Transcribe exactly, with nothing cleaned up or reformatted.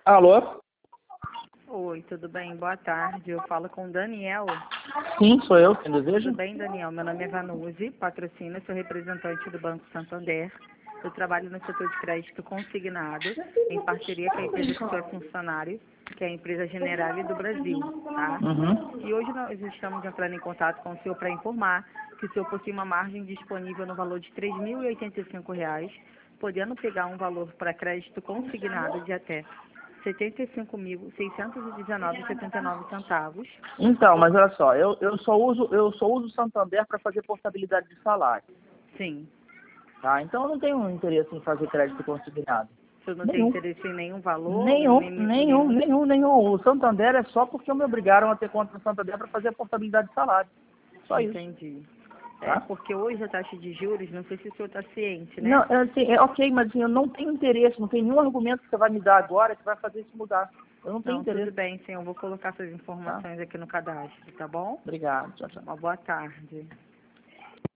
Alô? Oi, tudo bem? Boa tarde. Eu falo com o Daniel. Sim, sou eu, quem deseja? Tudo bem, Daniel? Meu nome é Vanuzi, patrocínio, sou representante do Banco Santander. Eu trabalho no setor de crédito consignado, em parceria com a empresa que o senhor é funcionário, que é a empresa Generali do Brasil, tá? Uhum. E hoje nós estamos entrando em contato com o senhor para informar que o senhor possui uma margem disponível no valor de três mil e oitenta e cinco reais, podendo pegar um valor para crédito consignado de até setenta e cinco mil, seiscentos e dezenove reais e setenta e nove centavos. Então, mas olha só, eu, eu só uso eu só uso o Santander para fazer portabilidade de salário, Sim. tá? Então eu não tenho interesse em fazer crédito consignado. O senhor não tem Nenhum. interesse em nenhum valor, em Nenhum, nenhum... nenhum, nenhum... nenhum, nenhum. O Santander é só porque me obrigaram a ter conta no Santander para fazer a portabilidade de salário. Só isso, Entendi. É, tá? porque hoje a taxa de juros, não sei se o senhor está ciente, Não, né? é, assim, é ok, mas assim, eu não tenho interesse, não tem nenhum argumento que você vai me dar agora que vai fazer isso mudar. Eu não tenho Não, tudo interesse, bem, senhor. Eu vou colocar essas tá? informações aqui no cadastro, tá bom? Obrigado, tchau, tchau. Uma boa tarde.